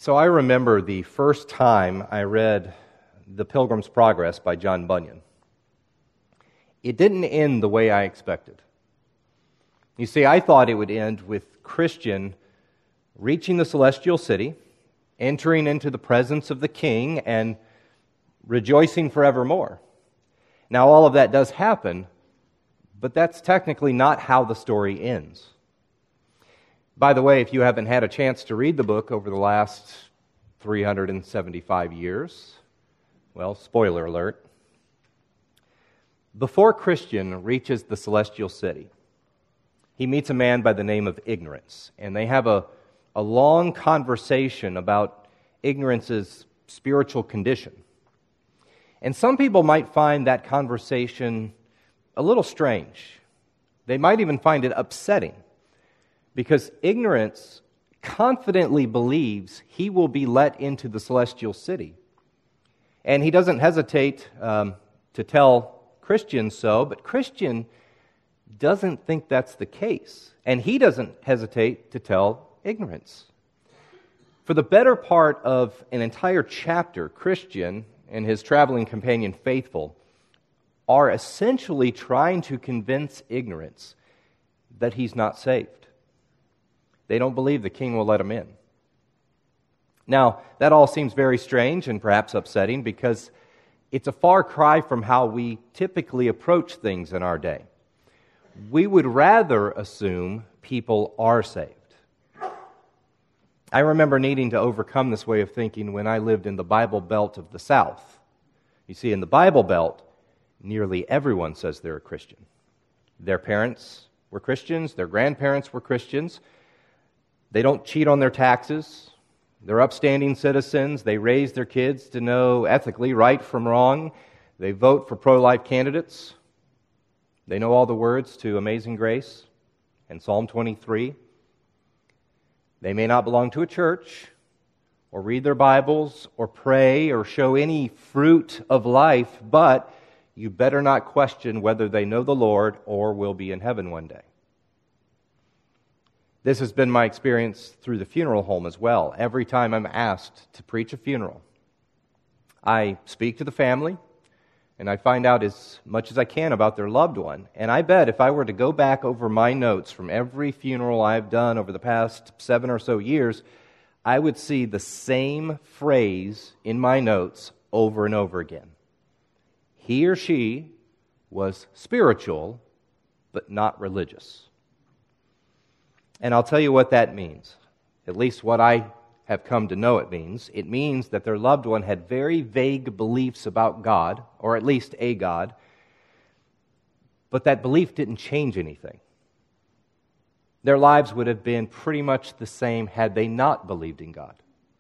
So I remember the first time I read The Pilgrim's Progress by John Bunyan. It didn't end the way I expected. You see, I thought it would end with Christian reaching the celestial city, entering into the presence of the king, and rejoicing forevermore. Now, all of that does happen, but that's technically not how the story ends. By the way, if you haven't had a chance to read the book over the last 375 years, well, spoiler alert. Before Christian reaches the celestial city, he meets a man by the name of Ignorance, and they have a long conversation about Ignorance's spiritual condition. And some people might find that conversation a little strange. They might even find it upsetting, because Ignorance confidently believes he will be let into the celestial city. And he doesn't hesitate to tell Christian so, but Christian doesn't think that's the case. And he doesn't hesitate to tell Ignorance. For the better part of an entire chapter, Christian and his traveling companion Faithful are essentially trying to convince Ignorance that he's not saved. They don't believe the king will let him in. Now, that all seems very strange and perhaps upsetting because it's a far cry from how we typically approach things in our day. We would rather assume people are saved. I remember needing to overcome this way of thinking when I lived in the Bible Belt of the South. You see, in the Bible Belt, nearly everyone says they're a Christian. Their parents were Christians, their grandparents were Christians. They don't cheat on their taxes. They're upstanding citizens. They raise their kids to know ethically right from wrong. They vote for pro-life candidates. They know all the words to Amazing Grace and Psalm 23. They may not belong to a church or read their Bibles or pray or show any fruit of life, but you better not question whether they know the Lord or will be in heaven one day. This has been my experience through the funeral home as well. Every time I'm asked to preach a funeral, I speak to the family, and I find out as much as I can about their loved one. And I bet if I were to go back over my notes from every funeral I've done over the past 7 or so years, I would see the same phrase in my notes over and over again. He or she was spiritual, but not religious. And I'll tell you what that means, at least what I have come to know it means. It means that their loved one had very vague beliefs about God, or at least a God, but that belief didn't change anything. Their lives would have been pretty much the same had they not believed in God.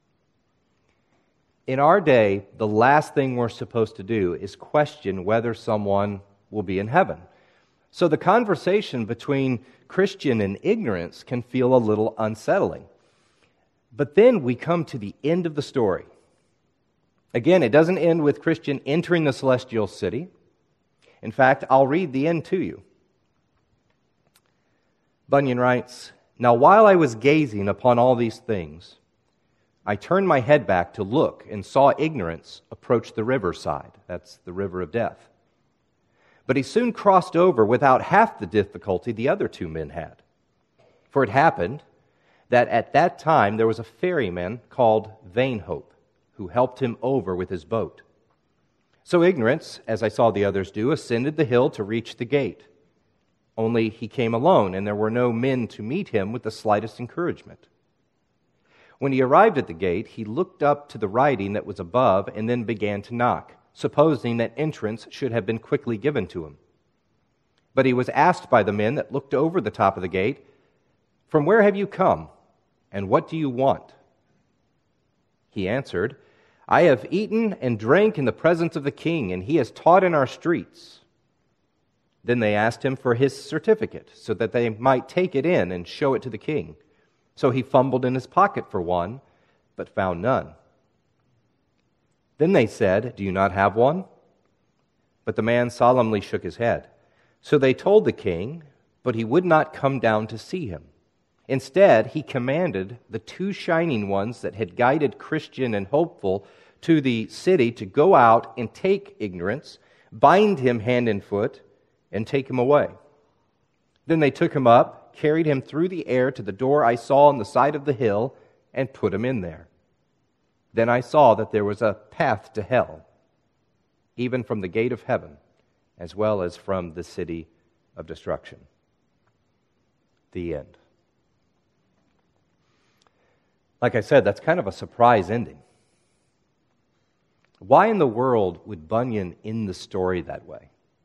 In our day, the last thing we're supposed to do is question whether someone will be in heaven. So the conversation between Christian and Ignorance can feel a little unsettling. But then we come to the end of the story. Again, it doesn't end with Christian entering the celestial city. In fact, I'll read the end to you. Bunyan writes, "Now while I was gazing upon all these things, I turned my head back to look and saw Ignorance approach the riverside." That's the river of death. But he soon crossed over without half the difficulty the other two men had. For it happened that at that time there was a ferryman called Vainhope who helped him over with his boat. So Ignorance, as I saw the others do, ascended the hill to reach the gate. Only he came alone, and there were no men to meet him with the slightest encouragement. When he arrived at the gate, he looked up to the writing that was above and then began to knock, supposing that entrance should have been quickly given to him. But he was asked by the men that looked over the top of the gate, "From where have you come, and what do you want?" He answered, "I have eaten and drank in the presence of the king, and he has taught in our streets." Then they asked him for his certificate, so that they might take it in and show it to the king. So he fumbled in his pocket for one, but found none. Then they said, "Do you not have one?" But the man solemnly shook his head. So they told the king, but he would not come down to see him. Instead, he commanded the two shining ones that had guided Christian and Hopeful to the city to go out and take Ignorance, bind him hand and foot, and take him away. Then they took him up, carried him through the air to the door I saw on the side of the hill, and put him in there. Then I saw that there was a path to hell, even from the gate of heaven, as well as from the city of destruction. The end. Like I said, that's kind of a surprise ending. Why in the world would Bunyan end the story that way?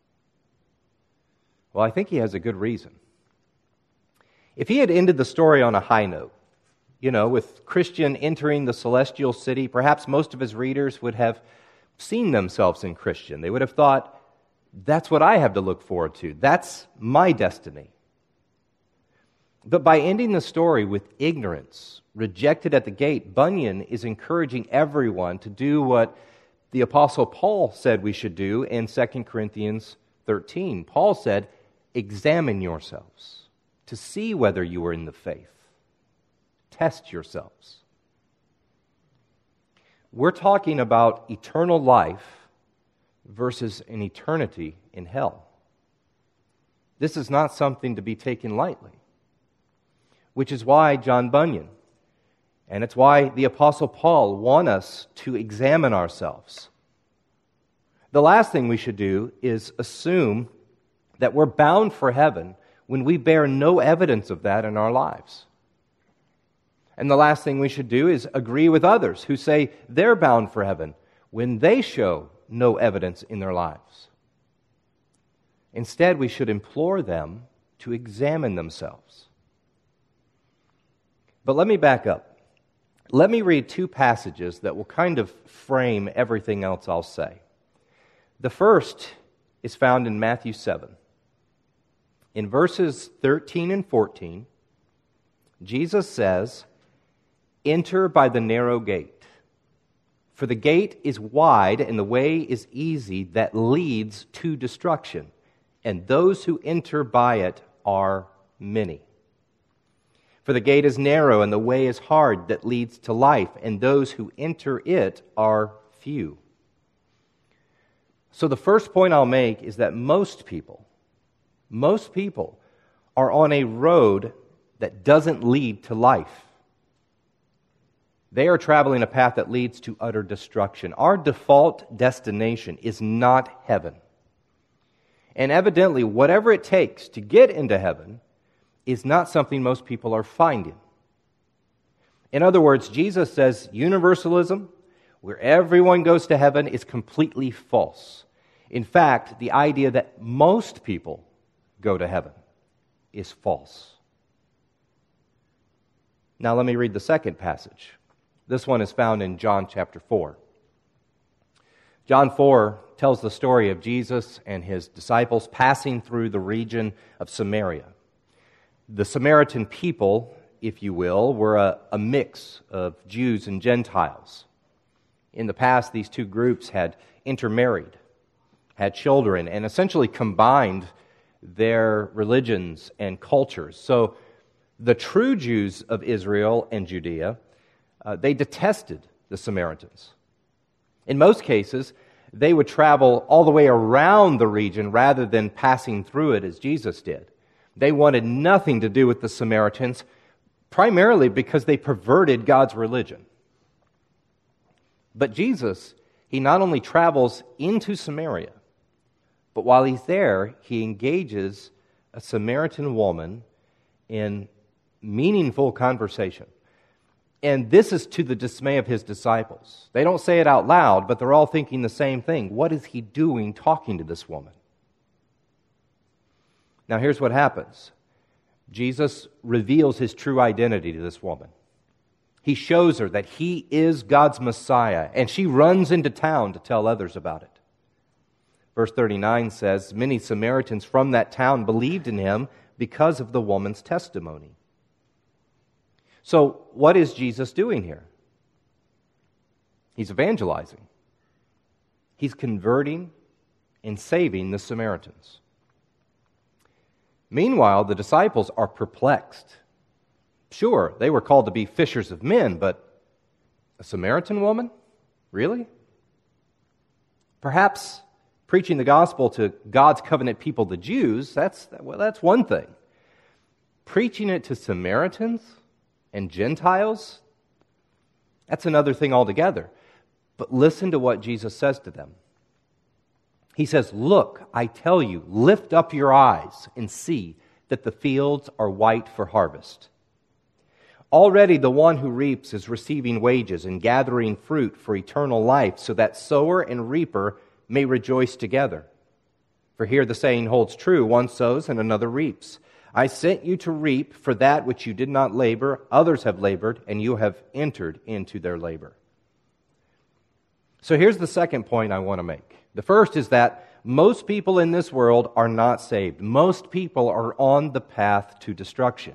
Well, I think he has a good reason. If he had ended the story on a high note, with Christian entering the celestial city, perhaps most of his readers would have seen themselves in Christian. They would have thought, that's what I have to look forward to. That's my destiny. But by ending the story with Ignorance, rejected at the gate, Bunyan is encouraging everyone to do what the Apostle Paul said we should do in 2 Corinthians 13. Paul said, examine yourselves to see whether you are in the faith. Test yourselves. We're talking about eternal life versus an eternity in hell. This is not something to be taken lightly, which is why John Bunyan, and it's why the Apostle Paul want us to examine ourselves. The last thing we should do is assume that we're bound for heaven when we bear no evidence of that in our lives. And the last thing we should do is agree with others who say they're bound for heaven when they show no evidence in their lives. Instead, we should implore them to examine themselves. But let me back up. Let me read two passages that will kind of frame everything else I'll say. The first is found in Matthew 7. In verses 13 and 14, Jesus says, enter by the narrow gate. For the gate is wide and the way is easy that leads to destruction, and those who enter by it are many. For the gate is narrow and the way is hard that leads to life, and those who enter it are few. So the first point I'll make is that most people are on a road that doesn't lead to life. They are traveling a path that leads to utter destruction. Our default destination is not heaven. And evidently, whatever it takes to get into heaven is not something most people are finding. In other words, Jesus says universalism, where everyone goes to heaven, is completely false. In fact, the idea that most people go to heaven is false. Now let me read the second passage. This one is found in John chapter 4. John 4 tells the story of Jesus and his disciples passing through the region of Samaria. The Samaritan people, if you will, were a mix of Jews and Gentiles. In the past, these two groups had intermarried, had children, and essentially combined their religions and cultures. So the true Jews of Israel and Judea, they detested the Samaritans. In most cases, they would travel all the way around the region rather than passing through it as Jesus did. They wanted nothing to do with the Samaritans, primarily because they perverted God's religion. But Jesus, he not only travels into Samaria, but while he's there, he engages a Samaritan woman in meaningful conversation. And this is to the dismay of his disciples. They don't say it out loud, but they're all thinking the same thing. What is he doing talking to this woman? Now here's what happens. Jesus reveals his true identity to this woman. He shows her that he is God's Messiah, and she runs into town to tell others about it. Verse 39 says, many Samaritans from that town believed in him because of the woman's testimony. So, what is Jesus doing here? He's evangelizing. He's converting and saving the Samaritans. Meanwhile, the disciples are perplexed. Sure, they were called to be fishers of men, but a Samaritan woman? Really? Perhaps preaching the gospel to God's covenant people, the Jews, that's one thing. Preaching it to Samaritans and Gentiles, that's another thing altogether. But listen to what Jesus says to them. He says, "Look, I tell you, lift up your eyes and see that the fields are white for harvest. Already the one who reaps is receiving wages and gathering fruit for eternal life, so that sower and reaper may rejoice together. For here the saying holds true, one sows and another reaps. I sent you to reap for that which you did not labor, others have labored, and you have entered into their labor." So here's the second point I want to make. The first is that most people in this world are not saved. Most people are on the path to destruction.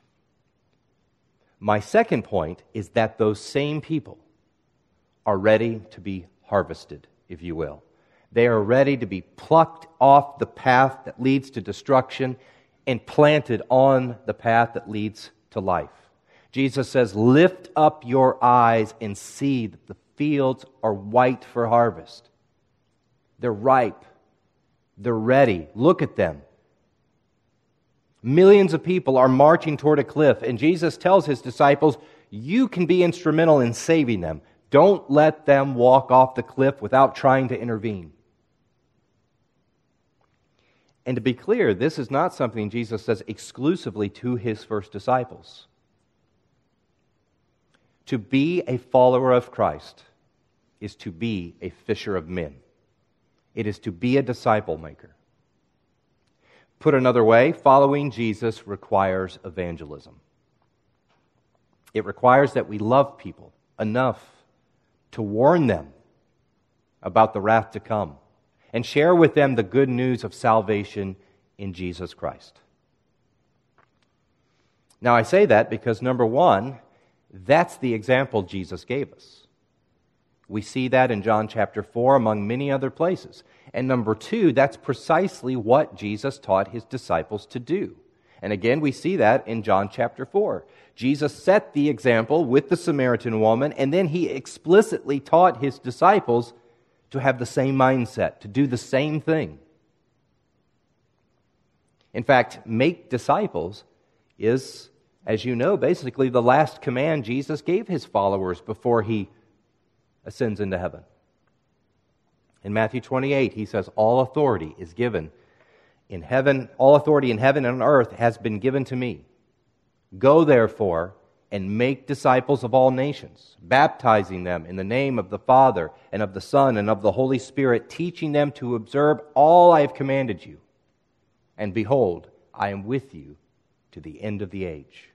My second point is that those same people are ready to be harvested, if you will. They are ready to be plucked off the path that leads to destruction and planted on the path that leads to life. Jesus says, "Lift up your eyes and see that the fields are white for harvest." They're ripe. They're ready. Look at them. Millions of people are marching toward a cliff, and Jesus tells his disciples, you can be instrumental in saving them. Don't let them walk off the cliff without trying to intervene. And to be clear, this is not something Jesus says exclusively to his first disciples. To be a follower of Christ is to be a fisher of men. It is to be a disciple maker. Put another way, following Jesus requires evangelism. It requires that we love people enough to warn them about the wrath to come and share with them the good news of salvation in Jesus Christ. Now, I say that because, number one, that's the example Jesus gave us. We see that in John chapter 4, among many other places. And number two, that's precisely what Jesus taught his disciples to do. And again, we see that in John chapter 4. Jesus set the example with the Samaritan woman, and then he explicitly taught his disciples to have the same mindset, to do the same thing. In fact, make disciples is, as you know, basically the last command Jesus gave his followers before he ascends into heaven. In Matthew 28, he says, all authority is given in heaven, all authority in heaven and on earth has been given to me. Go therefore and make disciples of all nations, baptizing them in the name of the Father and of the Son and of the Holy Spirit, teaching them to observe all I have commanded you. And behold, I am with you to the end of the age.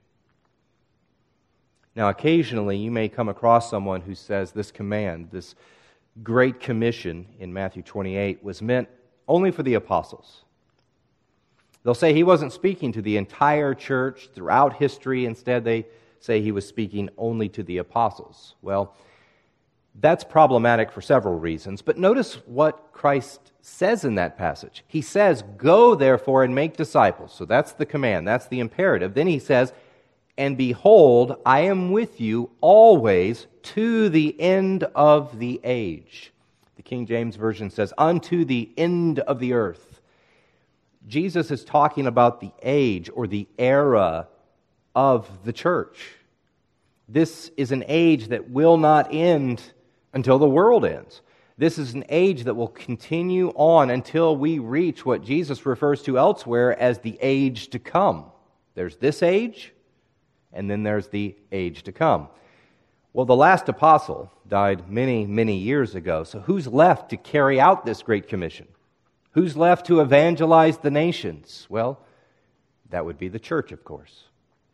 Now, occasionally you may come across someone who says this command, this great commission in Matthew 28, was meant only for the apostles. They'll say he wasn't speaking to the entire church throughout history. Instead, they say he was speaking only to the apostles. Well, that's problematic for several reasons, but notice what Christ says in that passage. He says, go therefore and make disciples. So that's the command, that's the imperative. Then he says, and behold, I am with you always to the end of the age. The King James Version says, unto the end of the earth. Jesus is talking about the age or the era of the church. This is an age that will not end until the world ends. This is an age that will continue on until we reach what Jesus refers to elsewhere as the age to come. There's this age, and then there's the age to come. Well, the last apostle died many, many years ago, so who's left to carry out this great commission? Who's left to evangelize the nations? Well, that would be the church, of course.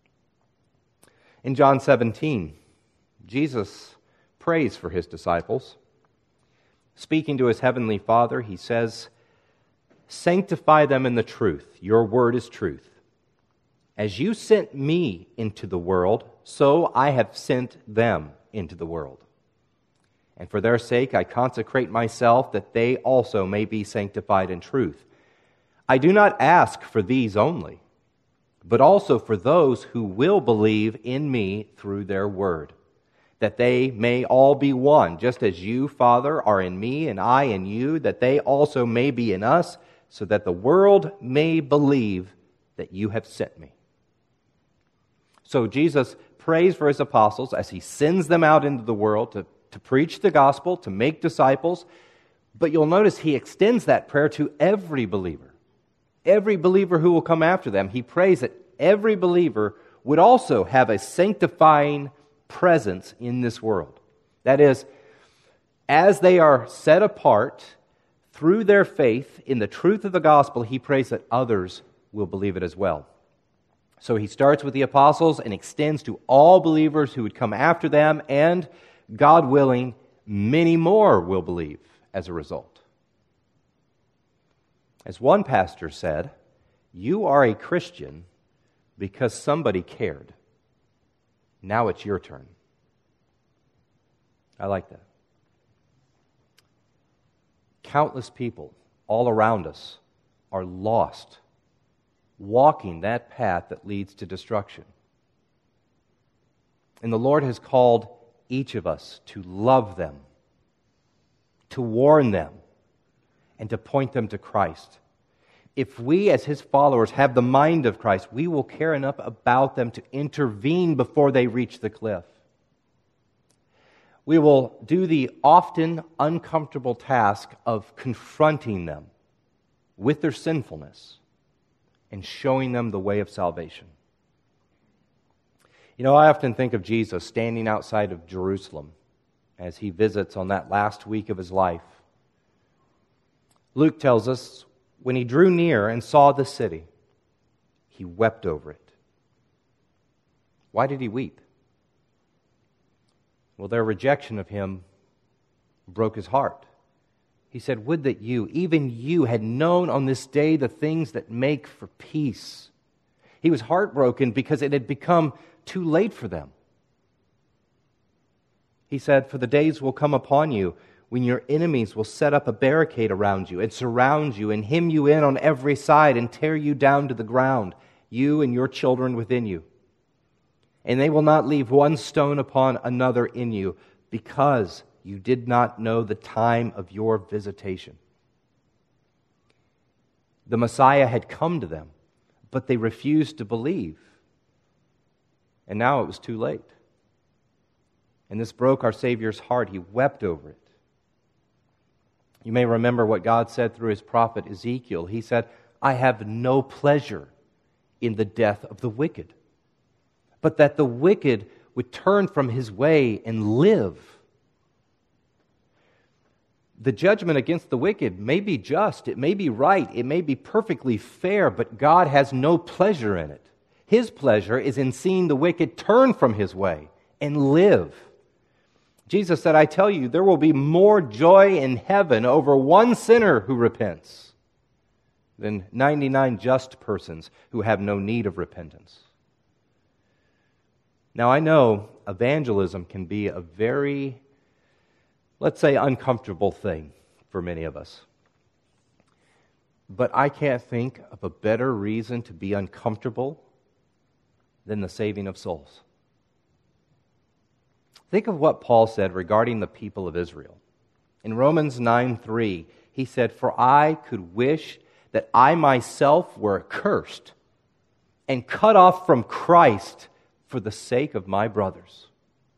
In John 17, Jesus prays for his disciples. Speaking to his heavenly Father, he says, sanctify them in the truth. Your word is truth. As you sent me into the world, so I have sent them into the world. And for their sake I consecrate myself, that they also may be sanctified in truth. I do not ask for these only, but also for those who will believe in me through their word, that they may all be one, just as you, Father, are in me and I in you, that they also may be in us, so that the world may believe that you have sent me." So Jesus prays for his apostles as he sends them out into the world to preach the gospel, to make disciples. But you'll notice he extends that prayer to every believer. Every believer who will come after them. He prays that every believer would also have a sanctifying presence in this world. That is, as they are set apart through their faith in the truth of the gospel, he prays that others will believe it as well. So he starts with the apostles and extends to all believers who would come after them, and, God willing, many more will believe as a result. As one pastor said, "You are a Christian because somebody cared. Now it's your turn." I like that. Countless people all around us are lost, walking that path that leads to destruction. And the Lord has called each of us to love them, to warn them, and to point them to Christ. If we, as his followers, have the mind of Christ, we will care enough about them to intervene before they reach the cliff. We will do the often uncomfortable task of confronting them with their sinfulness and showing them the way of salvation. You know, I often think of Jesus standing outside of Jerusalem as he visits on that last week of his life. Luke tells us, when he drew near and saw the city, he wept over it. Why did he weep? Well, their rejection of him broke his heart. He said, "Would that you, even you, had known on this day the things that make for peace." He was heartbroken because it had become too late for them. He said, "For the days will come upon you when your enemies will set up a barricade around you and surround you and hem you in on every side and tear you down to the ground, you and your children within you. And they will not leave one stone upon another in you, because you did not know the time of your visitation." The Messiah had come to them, but they refused to believe. And now it was too late. And this broke our Savior's heart. He wept over it. You may remember what God said through his prophet Ezekiel. He said, "I have no pleasure in the death of the wicked, but that the wicked would turn from his way and live." The judgment against the wicked may be just, it may be right, it may be perfectly fair, but God has no pleasure in it. His pleasure is in seeing the wicked turn from his way and live. Jesus said, "I tell you, there will be more joy in heaven over one sinner who repents than 99 just persons who have no need of repentance." Now, I know evangelism can be a very, let's say, uncomfortable thing for many of us. But I can't think of a better reason to be uncomfortable than the saving of souls. Think of what Paul said regarding the people of Israel. In Romans 9:3, he said, "For I could wish that I myself were accursed and cut off from Christ for the sake of my brothers."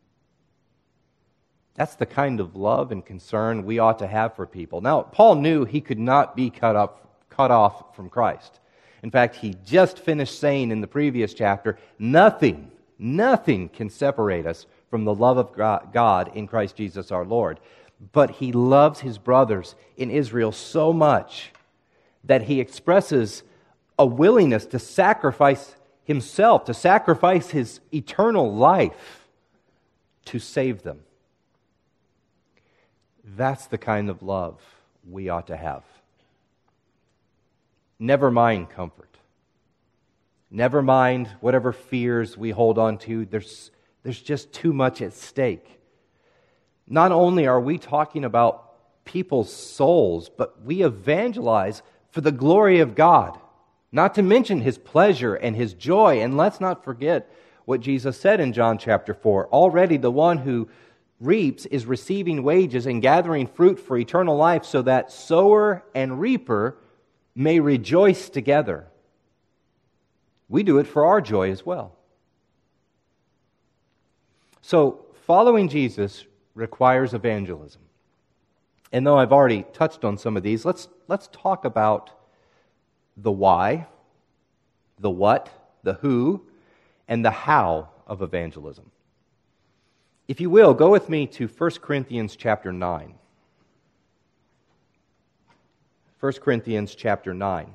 That's the kind of love and concern we ought to have for people. Now, Paul knew he could not be cut off from Christ. In fact, he just finished saying in the previous chapter, nothing can separate us from the love of God in Christ Jesus our Lord. But he loves his brothers in Israel so much that he expresses a willingness to sacrifice himself, to sacrifice his eternal life to save them. That's the kind of love we ought to have. Never mind comfort. Never mind whatever fears we hold on to. There's just too much at stake. Not only are we talking about people's souls, but we evangelize for the glory of God. not to mention his pleasure and his joy. And let's not forget what Jesus said in John chapter 4. Already the one who reaps is receiving wages and gathering fruit for eternal life, so that sower and reaper may rejoice together. We do it for our joy as well. So, following Jesus requires evangelism. And though I've already touched on some of these, let's talk about the why, the what, the who, and the how of evangelism. If you will, go with me to 1 Corinthians chapter 9. 1 Corinthians chapter 9.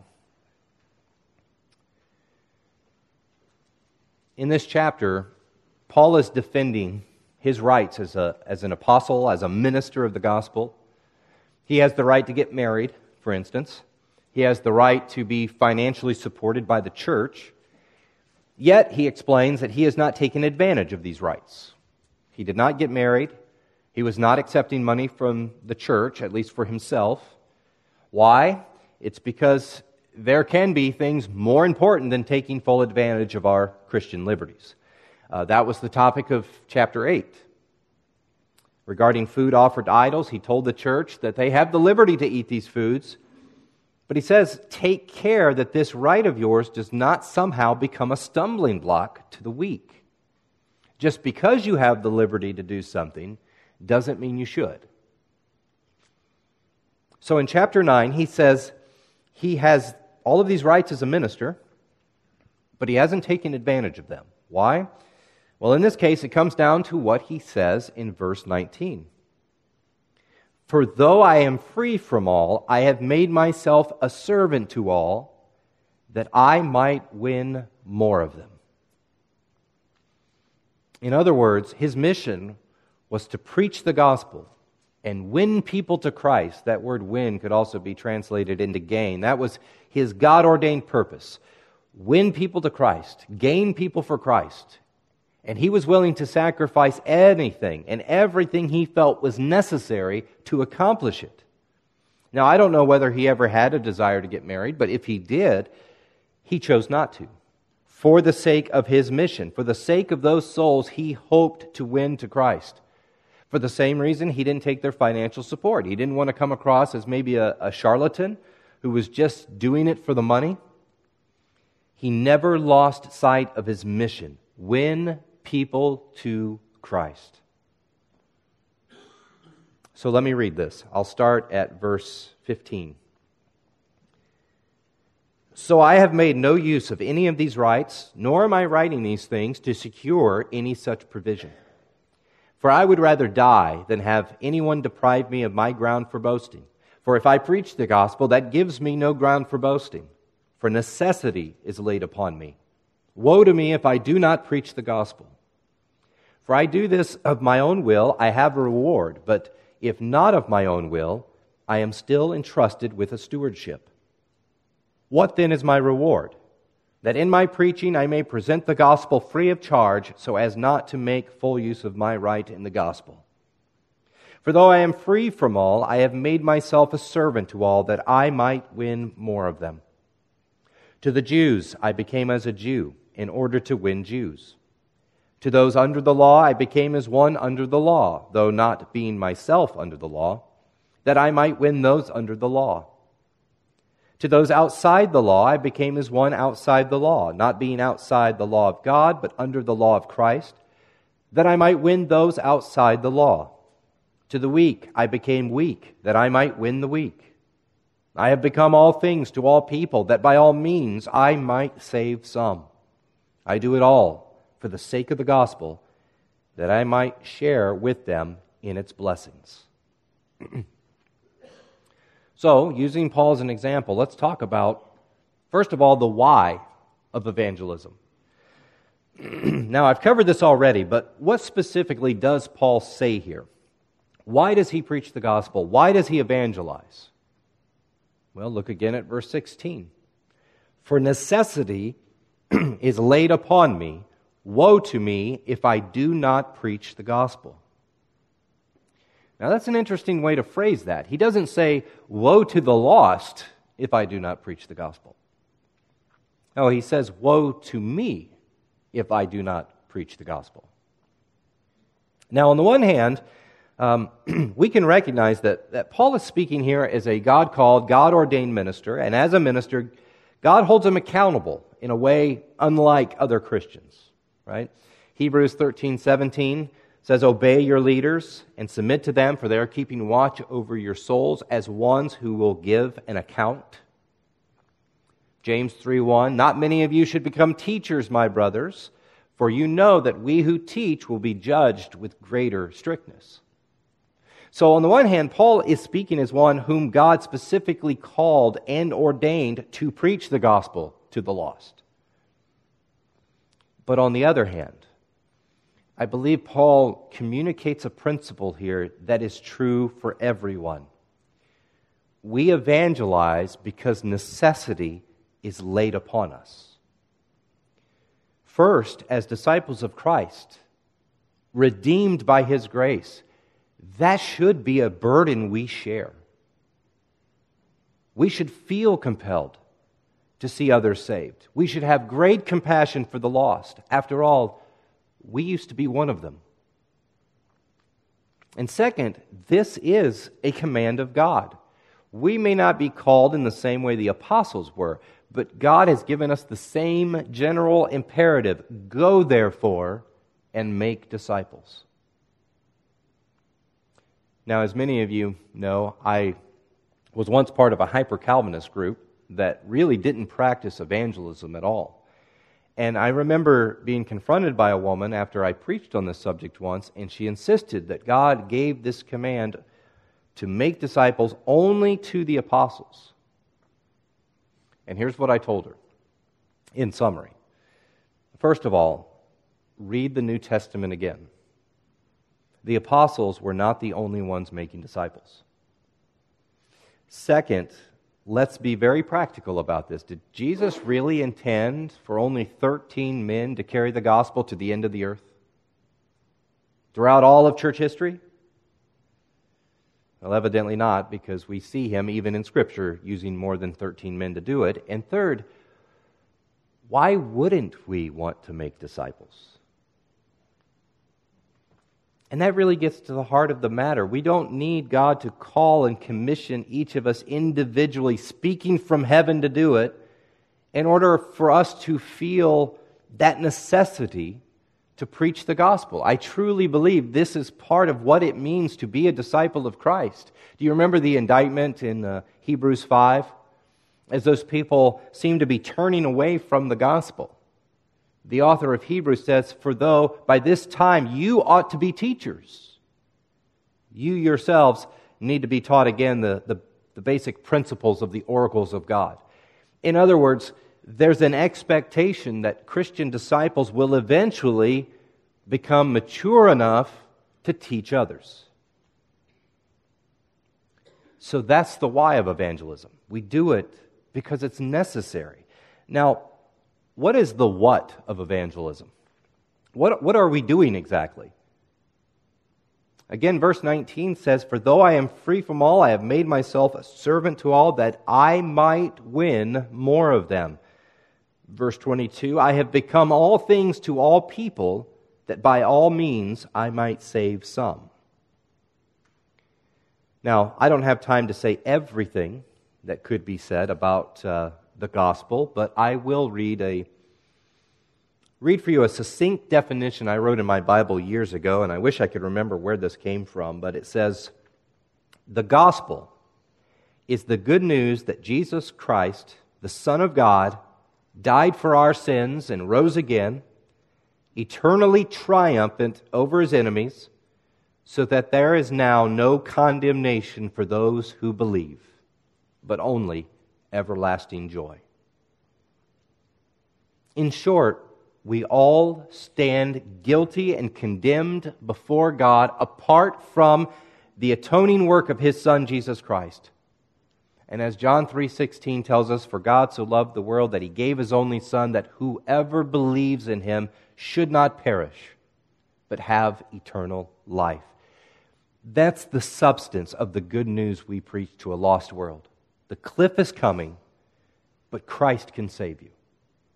In this chapter, Paul is defending his rights as an apostle, as a minister of the gospel. He has the right to get married, for instance. He has the right to be financially supported by the church. Yet, he explains that he has not taken advantage of these rights. He did not get married. He was not accepting money from the church, at least for himself. Why? It's because there can be things more important than taking full advantage of our Christian liberties. That was the topic of chapter 8. Regarding food offered to idols, he told the church that they have the liberty to eat these foods, but he says, take care that this right of yours does not somehow become a stumbling block to the weak. Just because you have the liberty to do something doesn't mean you should. So in chapter 9, he says he has all of these rights as a minister, but he hasn't taken advantage of them. Why? Well, in this case, it comes down to what he says in verse 19. For though I am free from all, I have made myself a servant to all, that I might win more of them. In other words, his mission was to preach the gospel and win people to Christ. That word win could also be translated into gain. That was his God-ordained purpose. Win people to Christ, gain people for Christ. And he was willing to sacrifice anything and everything he felt was necessary to accomplish it. Now, I don't know whether he ever had a desire to get married, but if he did, he chose not to. For the sake of his mission, for the sake of those souls he hoped to win to Christ. For the same reason, he didn't take their financial support. He didn't want to come across as maybe a charlatan who was just doing it for the money. He never lost sight of his mission: win people to Christ. So let me read this. I'll start at verse 15. So I have made no use of any of these rights, nor am I writing these things to secure any such provision. For I would rather die than have anyone deprive me of my ground for boasting. For if I preach the gospel, that gives me no ground for boasting, for necessity is laid upon me. Woe to me if I do not preach the gospel. For I do this of my own will, I have a reward, but if not of my own will, I am still entrusted with a stewardship. What then is my reward? That in my preaching I may present the gospel free of charge, so as not to make full use of my right in the gospel. For though I am free from all, I have made myself a servant to all, that I might win more of them. To the Jews I became as a Jew, in order to win Jews. To those under the law I became as one under the law, though not being myself under the law, that I might win those under the law. To those outside the law, I became as one outside the law, not being outside the law of God, but under the law of Christ, that I might win those outside the law. To the weak, I became weak, that I might win the weak. I have become all things to all people, that by all means I might save some. I do it all for the sake of the gospel, that I might share with them in its blessings. So, using Paul as an example, let's talk about, first of all, the why of evangelism. Now, I've covered this already, but what specifically does Paul say here? Why does he preach the gospel? Why does he evangelize? Well, look again at verse 16. For necessity is laid upon me. Woe to me if I do not preach the gospel. Now, that's an interesting way to phrase that. He doesn't say, woe to the lost if I do not preach the gospel. No, he says, woe to me if I do not preach the gospel. Now, on the one hand, we can recognize that Paul is speaking here as a God-called, God-ordained minister, and as a minister, God holds him accountable in a way unlike other Christians, right? Hebrews 13:17 says, obey your leaders and submit to them, for they are keeping watch over your souls as ones who will give an account. James 3:1, not many of you should become teachers, my brothers, for you know that we who teach will be judged with greater strictness. So on the one hand, Paul is speaking as one whom God specifically called and ordained to preach the gospel to the lost. But on the other hand, I believe Paul communicates a principle here that is true for everyone. We evangelize because necessity is laid upon us. First, as disciples of Christ, redeemed by His grace, that should be a burden we share. We should feel compelled to see others saved. We should have great compassion for the lost. After all, we used to be one of them. And second, this is a command of God. We may not be called in the same way the apostles were, but God has given us the same general imperative. Go, therefore, and make disciples. Now, as many of you know, I was once part of a hyper-Calvinist group that really didn't practice evangelism at all. And I remember being confronted by a woman after I preached on this subject once, and she insisted that God gave this command to make disciples only to the apostles. And here's what I told her in summary. First of all, read the New Testament again. The apostles were not the only ones making disciples. Second, let's be very practical about this. Did Jesus really intend for only 13 men to carry the gospel to the end of the earth? Throughout all of church history? Well, evidently not, because we see him, even in Scripture, using more than 13 men to do it. And third, why wouldn't we want to make disciples? And that really gets to the heart of the matter. We don't need God to call and commission each of us individually, speaking from heaven to do it, in order for us to feel that necessity to preach the gospel. I truly believe this is part of what it means to be a disciple of Christ. Do you remember the indictment in Hebrews 5? As those people seem to be turning away from the gospel. The author of Hebrews says, for though by this time you ought to be teachers, you yourselves need to be taught again the basic principles of the oracles of God. In other words, there's an expectation that Christian disciples will eventually become mature enough to teach others. So that's the why of evangelism. We do it because it's necessary. Now, what is the what of evangelism? What are we doing exactly? Again, verse 19 says, for though I am free from all, I have made myself a servant to all, that I might win more of them. Verse 22, I have become all things to all people, that by all means I might save some. Now, I don't have time to say everything that could be said about the gospel, but I will read for you a succinct definition I wrote in my Bible years ago, and I wish I could remember where this came from, but it says, the gospel is the good news that Jesus Christ, the Son of God, died for our sins and rose again, eternally triumphant over his enemies, so that there is now no condemnation for those who believe, but only everlasting joy. In short, we all stand guilty and condemned before God apart from the atoning work of His Son, Jesus Christ. And as John 3:16 tells us, for God so loved the world that He gave His only Son, that whoever believes in Him should not perish, but have eternal life. That's the substance of the good news we preach to a lost world. The cliff is coming, but Christ can save you.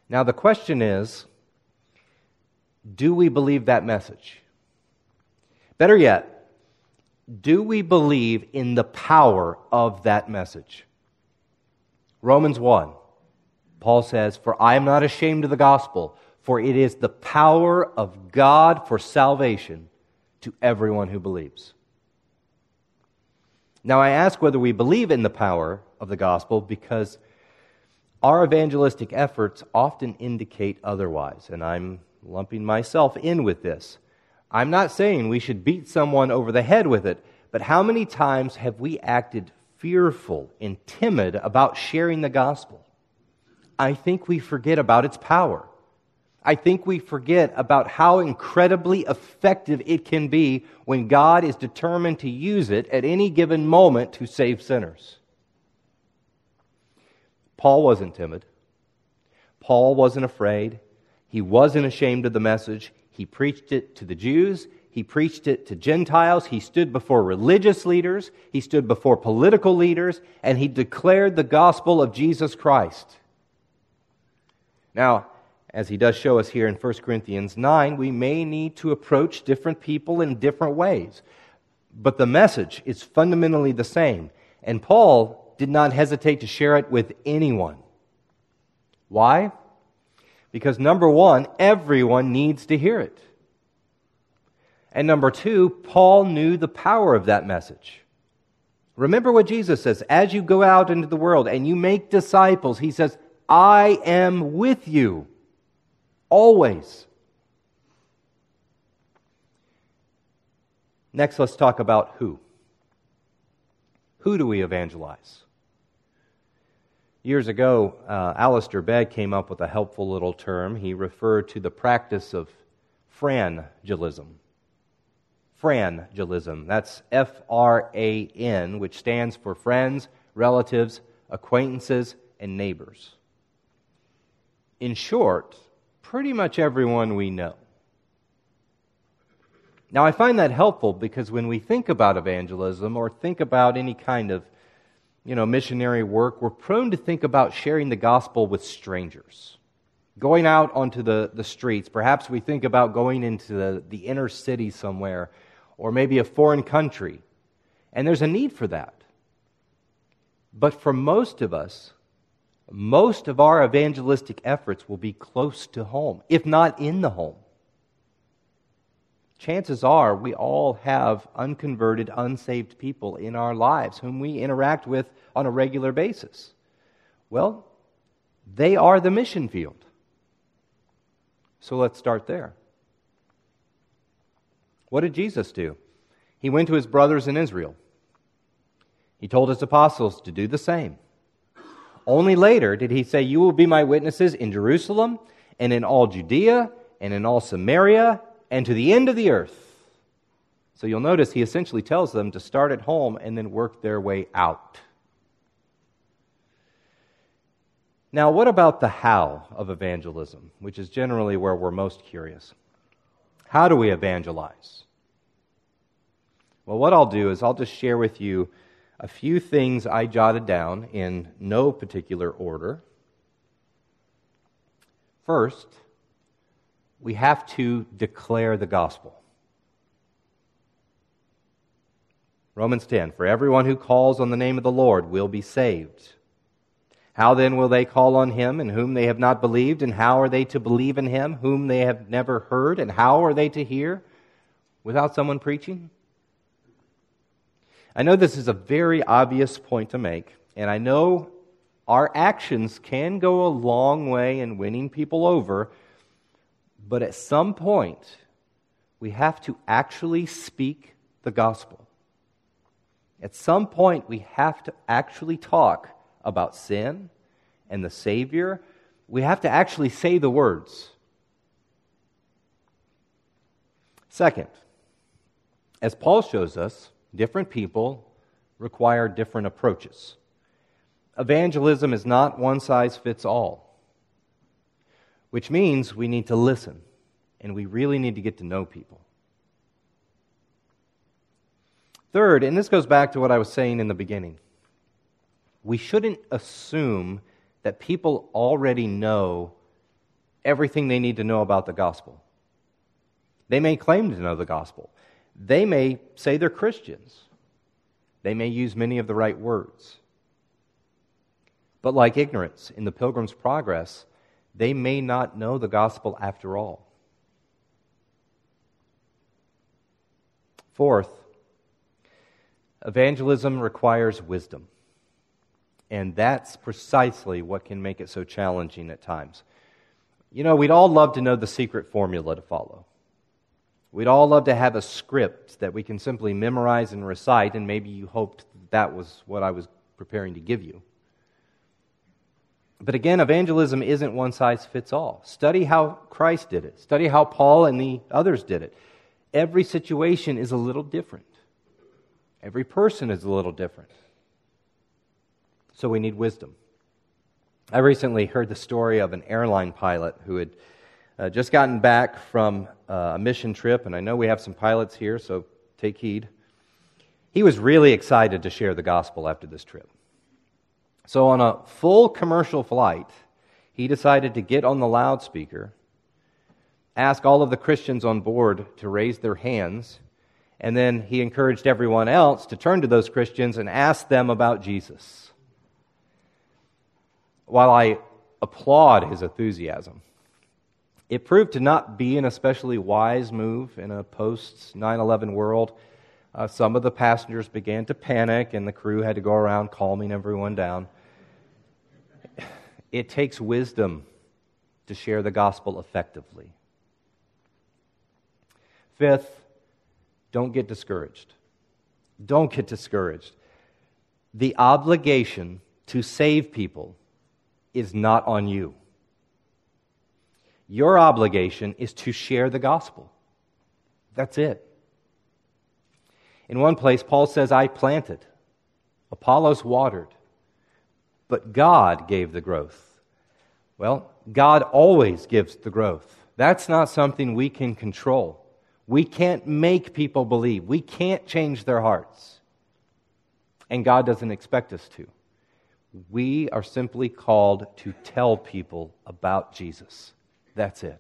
Now the question is, do we believe that message? Better yet, do we believe in the power of that message? Romans 1, Paul says, "For I am not ashamed of the gospel, for it is the power of God for salvation to everyone who believes." Now I ask whether we believe in the power of the gospel because our evangelistic efforts often indicate otherwise, and I'm lumping myself in with this. I'm not saying we should beat someone over the head with it, but how many times have we acted fearful and timid about sharing the gospel? I think we forget about its power. I think we forget about how incredibly effective it can be when God is determined to use it at any given moment to save sinners. Paul wasn't timid. Paul wasn't afraid. He wasn't ashamed of the message. He preached it to the Jews. He preached it to Gentiles. He stood before religious leaders. He stood before political leaders. And he declared the gospel of Jesus Christ. Now, as he does show us here in 1 Corinthians 9, we may need to approach different people in different ways. But the message is fundamentally the same. And Paul did not hesitate to share it with anyone. Why? Because number one, everyone needs to hear it. And number two, Paul knew the power of that message. Remember what Jesus says, as you go out into the world and you make disciples, he says, I am with you always. Next, let's talk about who. Who do we evangelize? Years ago, Alistair Begg came up with a helpful little term. He referred to the practice of frangelism. Frangelism, that's F-R-A-N, which stands for friends, relatives, acquaintances, and neighbors. In short, pretty much everyone we know. Now, I find that helpful because when we think about evangelism or think about any kind of missionary work, we're prone to think about sharing the gospel with strangers. Going out onto the streets, perhaps we think about going into the inner city somewhere, or maybe a foreign country. And there's a need for that. But for most of us, most of our evangelistic efforts will be close to home, if not in the home. Chances are we all have unconverted, unsaved people in our lives whom we interact with on a regular basis. Well, they are the mission field. So let's start there. What did Jesus do? He went to his brothers in Israel. He told his apostles to do the same. Only later did he say, "You will be my witnesses in Jerusalem and in all Judea and in all Samaria and to the end of the earth." So you'll notice he essentially tells them to start at home and then work their way out. Now, what about the how of evangelism, which is generally where we're most curious? How do we evangelize? Well, what I'll do is I'll just share with you a few things I jotted down in no particular order. First, we have to declare the gospel. Romans 10, "For everyone who calls on the name of the Lord will be saved. How then will they call on him in whom they have not believed? And how are they to believe in him whom they have never heard? And how are they to hear without someone preaching?" I know this is a very obvious point to make, and I know our actions can go a long way in winning people over, but at some point, we have to actually speak the gospel. At some point, we have to actually talk about sin and the Savior. We have to actually say the words. Second, as Paul shows us, different people require different approaches. Evangelism is not one size fits all, which means we need to listen, and we really need to get to know people. Third, and this goes back to what I was saying in the beginning, we shouldn't assume that people already know everything they need to know about the gospel. They may claim to know the gospel. They may say they're Christians. They may use many of the right words. But like ignorance in the Pilgrim's Progress, they may not know the gospel after all. Fourth, evangelism requires wisdom. And that's precisely what can make it so challenging at times. You know, we'd all love to know the secret formula to follow. We'd all love to have a script that we can simply memorize and recite, and maybe you hoped that was what I was preparing to give you. But again, evangelism isn't one size fits all. Study how Christ did it. Study how Paul and the others did it. Every situation is a little different. Every person is a little different. So we need wisdom. I recently heard the story of an airline pilot who had just gotten back from a mission trip, and I know we have some pilots here, so take heed. He was really excited to share the gospel after this trip. So on a full commercial flight, he decided to get on the loudspeaker, ask all of the Christians on board to raise their hands, and then he encouraged everyone else to turn to those Christians and ask them about Jesus. While I applaud his enthusiasm, it proved to not be an especially wise move in a post-9/11 world. Some of the passengers began to panic, and the crew had to go around calming everyone down. It takes wisdom to share the gospel effectively. Fifth, don't get discouraged. Don't get discouraged. The obligation to save people is not on you. Your obligation is to share the gospel. That's it. In one place, Paul says, I planted, Apollos watered, but God gave the growth. Well, God always gives the growth. That's not something we can control. We can't make people believe. We can't change their hearts. And God doesn't expect us to. We are simply called to tell people about Jesus. That's it.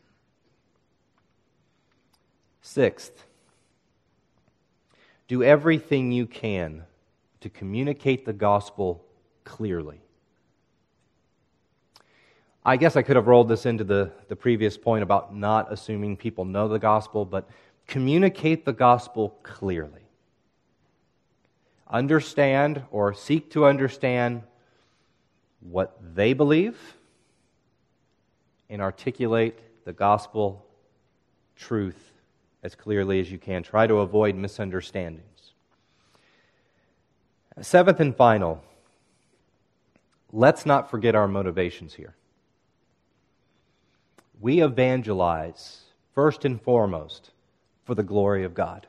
Sixth, do everything you can to communicate the gospel clearly. I guess I could have rolled this into the previous point about not assuming people know the gospel, but communicate the gospel clearly. Understand or seek to understand what they believe and articulate the gospel truth as clearly as you can. Try to avoid misunderstandings. Seventh and final, let's not forget our motivations here. We evangelize, first and foremost, for the glory of God.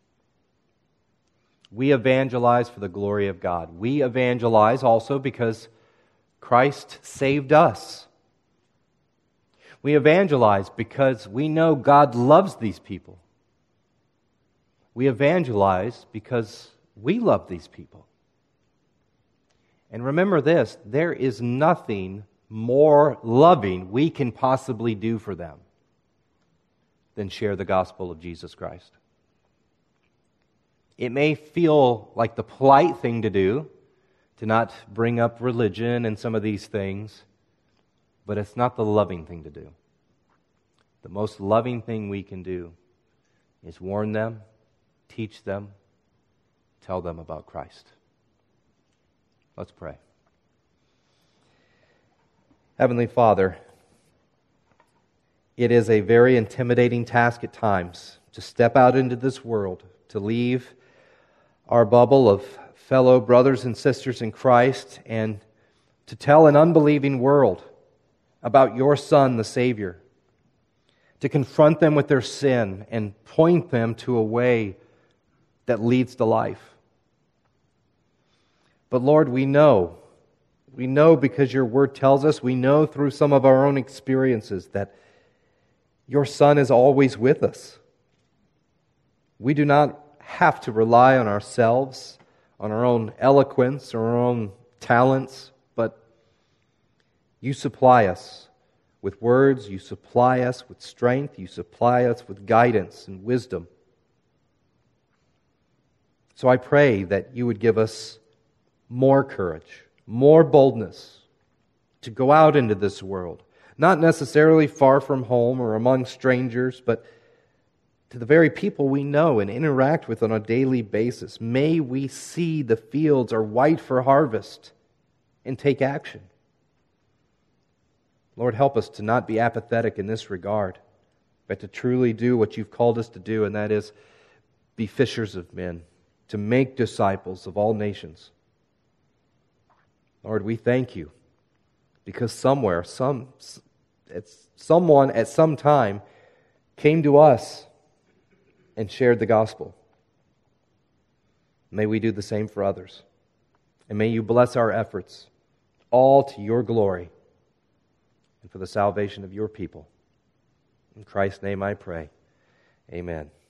We evangelize for the glory of God. We evangelize also because Christ saved us. We evangelize because we know God loves these people. We evangelize because we love these people. And remember this, there is nothing more loving we can possibly do for them than share the gospel of Jesus Christ. It may feel like the polite thing to do, to not bring up religion and some of these things, but it's not the loving thing to do. The most loving thing we can do is warn them, teach them, tell them about Christ. Let's pray. Heavenly Father, it is a very intimidating task at times to step out into this world, to leave our bubble of fellow brothers and sisters in Christ, and to tell an unbelieving world about your Son, the Savior, to confront them with their sin and point them to a way that leads to life. But Lord, we know because your word tells us, we know through some of our own experiences that your Son is always with us. We do not have to rely on ourselves, on our own eloquence or our own talents, but you supply us with words, you supply us with strength, you supply us with guidance and wisdom. So I pray that you would give us more courage, more boldness to go out into this world, not necessarily far from home or among strangers, but to the very people we know and interact with on a daily basis. May we see the fields are white for harvest and take action. Lord, help us to not be apathetic in this regard, but to truly do what you've called us to do, and that is be fishers of men, to make disciples of all nations. Lord, we thank you because someone at some time came to us and shared the gospel. May we do the same for others. And may you bless our efforts, all to your glory and for the salvation of your people. In Christ's name I pray. Amen.